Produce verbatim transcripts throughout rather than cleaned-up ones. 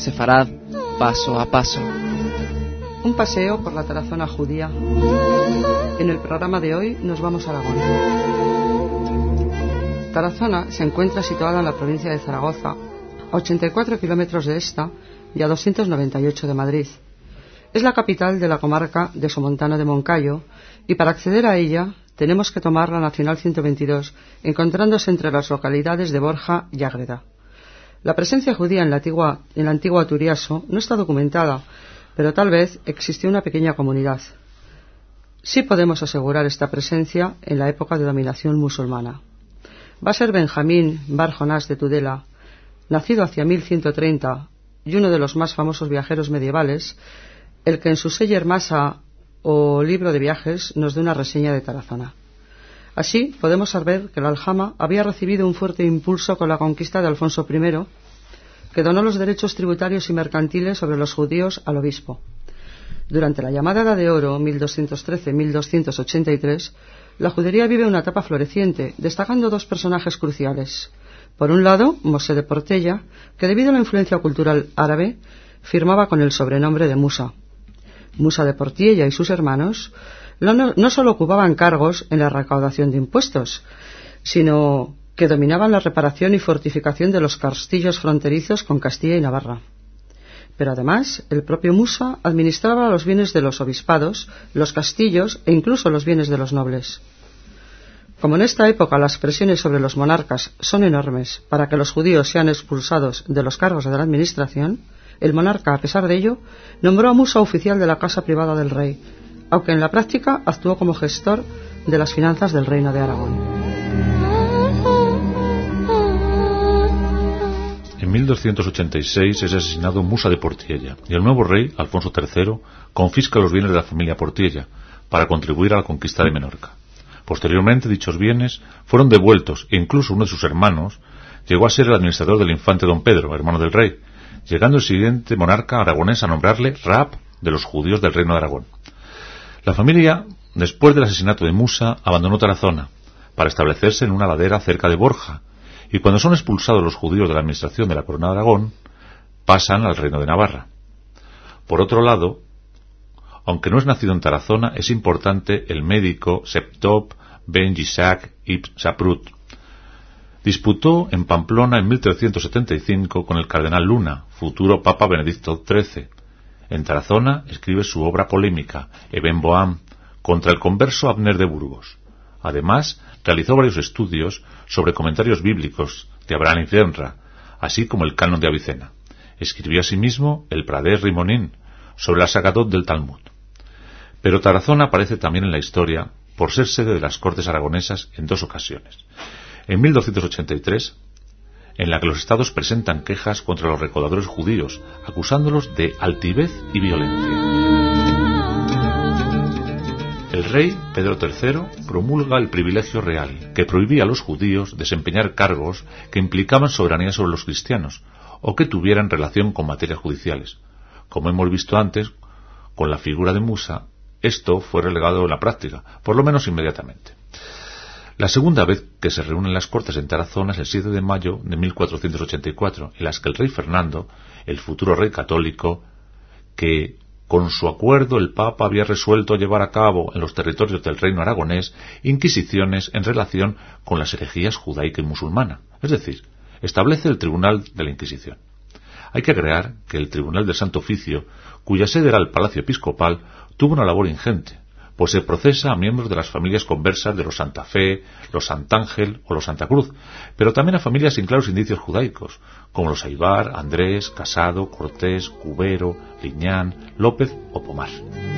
sefarad paso a paso. Un paseo por la Tarazona judía. En el programa de hoy nos vamos a Aragón. Tarazona se encuentra situada en la provincia de Zaragoza, a ochenta y cuatro kilómetros de esta y a doscientos noventa y ocho de Madrid. Es la capital de la comarca de Somontano de Moncayo y para acceder a ella tenemos que tomar la Nacional ciento veintidós, encontrándose entre las localidades de Borja y Ágreda. La presencia judía en la antigua, en la antigua Turiaso no está documentada, pero tal vez existió una pequeña comunidad. Sí podemos asegurar esta presencia en la época de dominación musulmana. Va a ser Benjamín bar Jonás de Tudela, nacido hacia mil ciento treinta y uno de los más famosos viajeros medievales, el que en su Seyer Masa o libro de viajes nos dé una reseña de Tarazona. Así podemos saber que la aljama había recibido un fuerte impulso con la conquista de Alfonso primero, que donó los derechos tributarios y mercantiles sobre los judíos al obispo. Durante la llamada Edad de Oro, mil doscientos trece a mil doscientos ochenta y tres, la judería vive una etapa floreciente, destacando dos personajes cruciales. Por un lado, Mosé de Portella, que debido a la influencia cultural árabe, firmaba con el sobrenombre de Musa. Musa de Portella y sus hermanos no, no solo ocupaban cargos en la recaudación de impuestos, sino que dominaban la reparación y fortificación de los castillos fronterizos con Castilla y Navarra. Pero además, el propio Musa administraba los bienes de los obispados, los castillos e incluso los bienes de los nobles. Como en esta época las presiones sobre los monarcas son enormes para que los judíos sean expulsados de los cargos de la administración, el monarca, a pesar de ello, nombró a Musa oficial de la casa privada del rey, aunque en la práctica actuó como gestor de las finanzas del reino de Aragón. En mil doscientos ochenta y seis es asesinado Musa de Portiella y el nuevo rey, Alfonso tercero, confisca los bienes de la familia Portiella para contribuir a la conquista de Menorca. Posteriormente, dichos bienes fueron devueltos e incluso uno de sus hermanos llegó a ser el administrador del infante don Pedro, hermano del rey, llegando el siguiente monarca aragonés a nombrarle Raab de los judíos del reino de Aragón. La familia, después del asesinato de Musa, abandonó Tarazona para establecerse en una ladera cerca de Borja, y cuando son expulsados los judíos de la administración de la corona de Aragón, pasan al reino de Navarra. Por otro lado, aunque no es nacido en Tarazona, es importante el médico Septop ben Yitzhak ibn Saprut. Disputó en Pamplona en mil trescientos setenta y cinco con el cardenal Luna, futuro Papa Benedicto trece. En Tarazona escribe su obra polémica, Eben Boam, contra el converso Abner de Burgos. Además, realizó varios estudios sobre comentarios bíblicos de Abraham y Fenra, así como el canon de Avicena. Escribió asimismo el Prader Rimonín sobre la Sagadot del Talmud. Pero Tarazona aparece también en la historia por ser sede de las Cortes aragonesas en dos ocasiones. En mil doscientos ochenta y tres, en la que los estados presentan quejas contra los recaudadores judíos, acusándolos de altivez y violencia. El rey Pedro tercero promulga el privilegio real, que prohibía a los judíos desempeñar cargos que implicaban soberanía sobre los cristianos o que tuvieran relación con materias judiciales. Como hemos visto antes, con la figura de Musa, esto fue relegado en la práctica, por lo menos inmediatamente. La segunda vez que se reúnen las Cortes en Tarazona es el siete de mayo de mil cuatrocientos ochenta y cuatro, en las que el rey Fernando, el futuro rey católico, que con su acuerdo el Papa había resuelto llevar a cabo en los territorios del reino aragonés inquisiciones en relación con las herejías judaica y musulmana, es decir, establece el Tribunal de la Inquisición. Hay que agregar que el Tribunal del Santo Oficio, cuya sede era el Palacio Episcopal, tuvo una labor ingente, pues se procesa a miembros de las familias conversas de los Santa Fe, los Santángel o los Santa Cruz, pero también a familias sin claros indicios judaicos, como los Aybar, Andrés, Casado, Cortés, Cubero, Liñán, López o Pomar.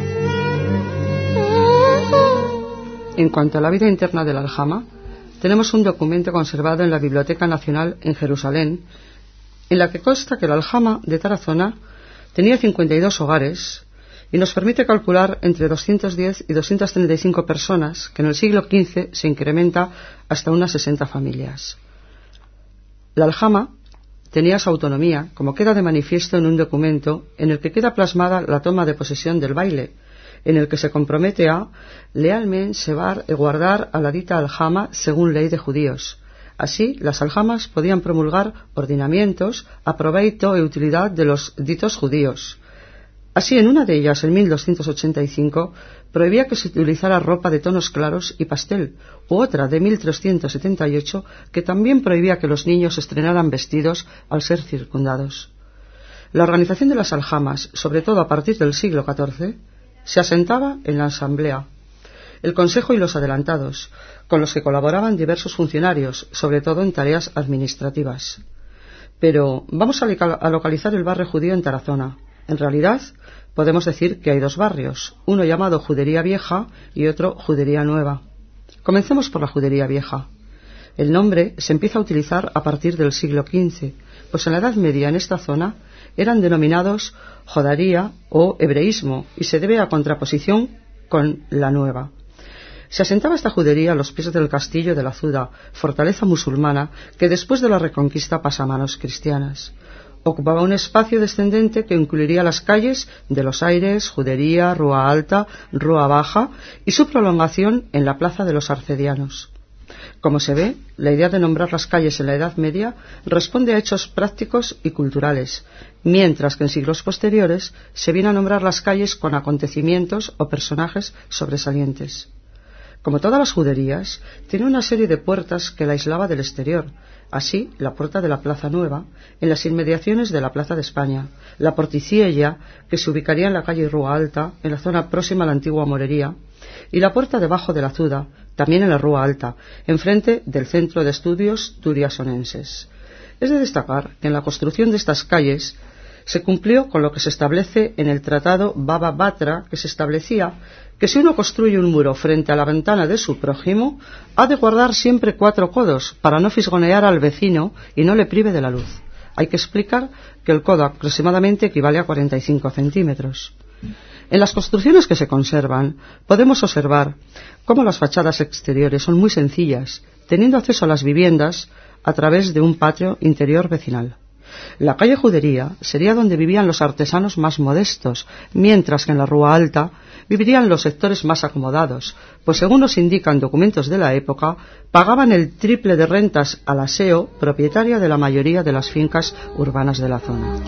En cuanto a la vida interna de la aljama, tenemos un documento conservado en la Biblioteca Nacional en Jerusalén, en la que consta que la aljama de Tarazona tenía cincuenta y dos hogares, y nos permite calcular entre doscientas diez y doscientas treinta y cinco personas, que en el siglo quince se incrementa hasta unas sesenta familias. La aljama tenía su autonomía, como queda de manifiesto en un documento en el que queda plasmada la toma de posesión del baile, en el que se compromete a lealmente llevar y guardar a la dita aljama según ley de judíos, Así, las aljamas podían promulgar ordenamientos a proveito e utilidad de los ditos judíos. Así, en una de ellas, en mil doscientos ochenta y cinco, prohibía que se utilizara ropa de tonos claros y pastel, u otra de mil trescientos setenta y ocho que también prohibía que los niños estrenaran vestidos al ser circundados. La organización de las aljamas, sobre todo a partir del siglo catorce, se asentaba en la asamblea, el consejo y los adelantados, con los que colaboraban diversos funcionarios, sobre todo en tareas administrativas. Pero vamos a localizar el barrio judío en Tarazona. En realidad, podemos decir que hay dos barrios, uno llamado Judería Vieja y otro Judería Nueva. Comencemos por la Judería Vieja. El nombre se empieza a utilizar a partir del siglo quince, pues en la Edad Media en esta zona eran denominados Jodaría o hebreísmo y se debe a contraposición con la Nueva. Se asentaba esta judería a los pies del castillo de la Azuda, fortaleza musulmana que después de la Reconquista pasa a manos cristianas. Ocupaba un espacio descendente que incluiría las calles de Los Aires, Judería, Rúa Alta, Rúa Baja y su prolongación en la Plaza de los Arcedianos. Como se ve, la idea de nombrar las calles en la Edad Media responde a hechos prácticos y culturales, mientras que en siglos posteriores se viene a nombrar las calles con acontecimientos o personajes sobresalientes. Como todas las juderías, tiene una serie de puertas que la aislaba del exterior. Así, la puerta de la Plaza Nueva, en las inmediaciones de la Plaza de España, la Porticiella, que se ubicaría en la calle Rúa Alta, en la zona próxima a la antigua Morería, y la puerta debajo de la Azuda, también en la Rúa Alta, enfrente del Centro de Estudios Turiasonenses. Es de destacar que en la construcción de estas calles se cumplió con lo que se establece en el Tratado Baba Batra, que se establecía que si uno construye un muro frente a la ventana de su prójimo, ha de guardar siempre cuatro codos para no fisgonear al vecino y no le prive de la luz. Hay que explicar que el codo aproximadamente equivale a cuarenta y cinco centímetros. En las construcciones que se conservan, podemos observar cómo las fachadas exteriores son muy sencillas, teniendo acceso a las viviendas a través de un patio interior vecinal. La calle Judería sería donde vivían los artesanos más modestos, mientras que en la Rúa Alta vivirían los sectores más acomodados, pues según nos indican documentos de la época, pagaban el triple de rentas al aseo, propietaria de la mayoría de las fincas urbanas de la zona.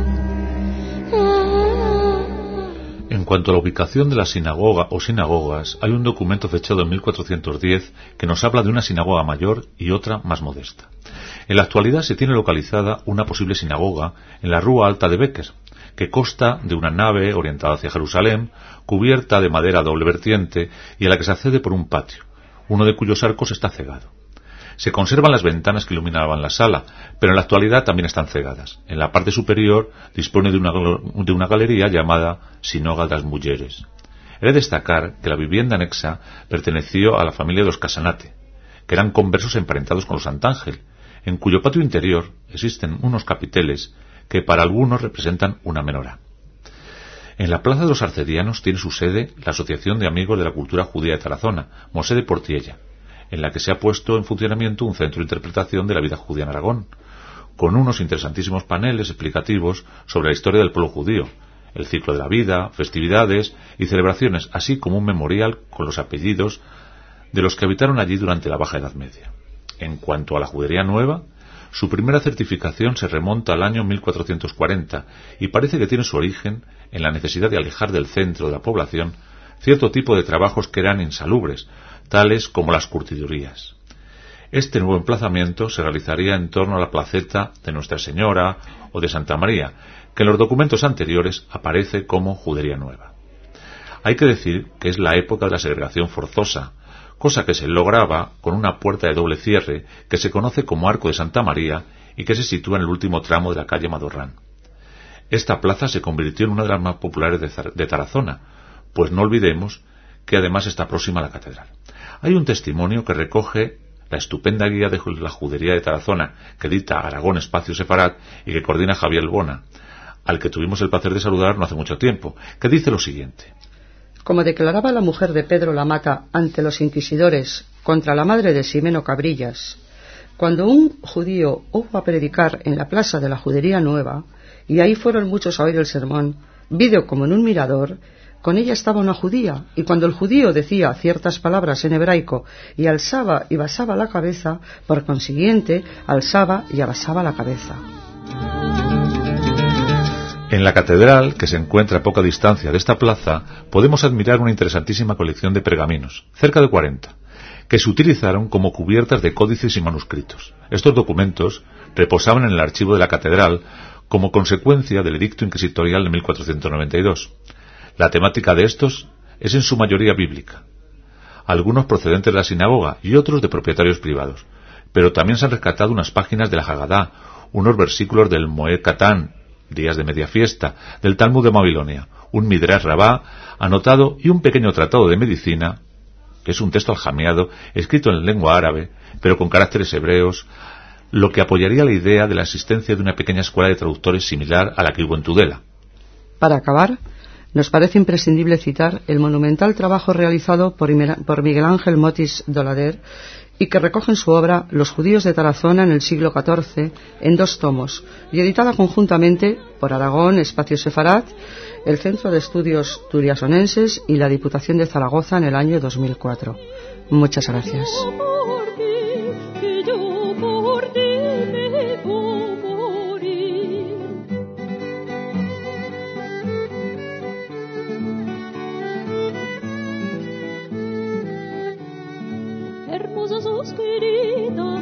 En cuanto a la ubicación de la sinagoga o sinagogas, hay un documento fechado en mil cuatrocientos diez que nos habla de una sinagoga mayor y otra más modesta. En la actualidad se tiene localizada una posible sinagoga en la Rúa Alta de Becker, que consta de una nave orientada hacia Jerusalén, cubierta de madera a doble vertiente y a la que se accede por un patio, uno de cuyos arcos está cegado. Se conservan las ventanas que iluminaban la sala, pero en la actualidad también están cegadas. En la parte superior dispone de una, de una galería llamada Sinoga das Mulleres. He de destacar que la vivienda anexa perteneció a la familia de los Casanate, que eran conversos emparentados con los Santángel, en cuyo patio interior existen unos capiteles que para algunos representan una menorá. En la Plaza de los Arcedianos tiene su sede la Asociación de Amigos de la Cultura Judía de Tarazona, Mosé de Portiella, en la que se ha puesto en funcionamiento un centro de interpretación de la vida judía en Aragón, con unos interesantísimos paneles explicativos sobre la historia del pueblo judío, el ciclo de la vida, festividades y celebraciones, así como un memorial con los apellidos de los que habitaron allí durante la Baja Edad Media. En cuanto a la Judería Nueva, su primera certificación se remonta al año mil cuatrocientos cuarenta y parece que tiene su origen en la necesidad de alejar del centro de la población cierto tipo de trabajos que eran insalubres, tales como las curtidurías. Este nuevo emplazamiento se realizaría en torno a la placeta de Nuestra Señora o de Santa María, que en los documentos anteriores aparece como Judería Nueva. Hay que decir que es la época de la segregación forzosa, cosa que se lograba con una puerta de doble cierre que se conoce como Arco de Santa María y que se sitúa en el último tramo de la calle Madorrán. Esta plaza se convirtió en una de las más populares de Tarazona, pues no olvidemos que además está próxima a la catedral. Hay un testimonio que recoge la estupenda guía de la Judería de Tarazona que edita Aragón Espacio Separat y que coordina Javier Bona, al que tuvimos el placer de saludar no hace mucho tiempo, que dice lo siguiente. Como declaraba la mujer de Pedro la Mata ante los inquisidores contra la madre de Ximeno Cabrillas, cuando un judío hubo a predicar en la plaza de la Judería Nueva, y ahí fueron muchos a oír el sermón, vido como en un mirador, Con ella estaba una judía, y cuando el judío decía ciertas palabras en hebraico y alzaba y basaba la cabeza, por consiguiente, alzaba y abasaba la cabeza. En la catedral, que se encuentra a poca distancia de esta plaza, podemos admirar una interesantísima colección de pergaminos, cerca de cuarenta, que se utilizaron como cubiertas de códices y manuscritos. Estos documentos reposaban en el archivo de la catedral como consecuencia del edicto inquisitorial de mil cuatrocientos noventa y dos. La temática de estos es en su mayoría bíblica, algunos procedentes de la sinagoga y otros de propietarios privados, pero también se han rescatado unas páginas de la Hagadá, unos versículos del Moed Katán, días de media fiesta, del Talmud de Babilonia, un Midrash Rabá anotado y un pequeño tratado de medicina, que es un texto aljameado, escrito en lengua árabe, pero con caracteres hebreos, lo que apoyaría la idea de la existencia de una pequeña escuela de traductores similar a la que hubo en Tudela. Para acabar, nos parece imprescindible citar el monumental trabajo realizado por Miguel Ángel Motis Dolader y que recoge en su obra Los judíos de Tarazona en el siglo catorce en dos tomos y editada conjuntamente por Aragón, Espacio Sefarat, el Centro de Estudios Turiasonenses y la Diputación de Zaragoza en el año dos mil cuatro. Muchas gracias. Hermosa sos querida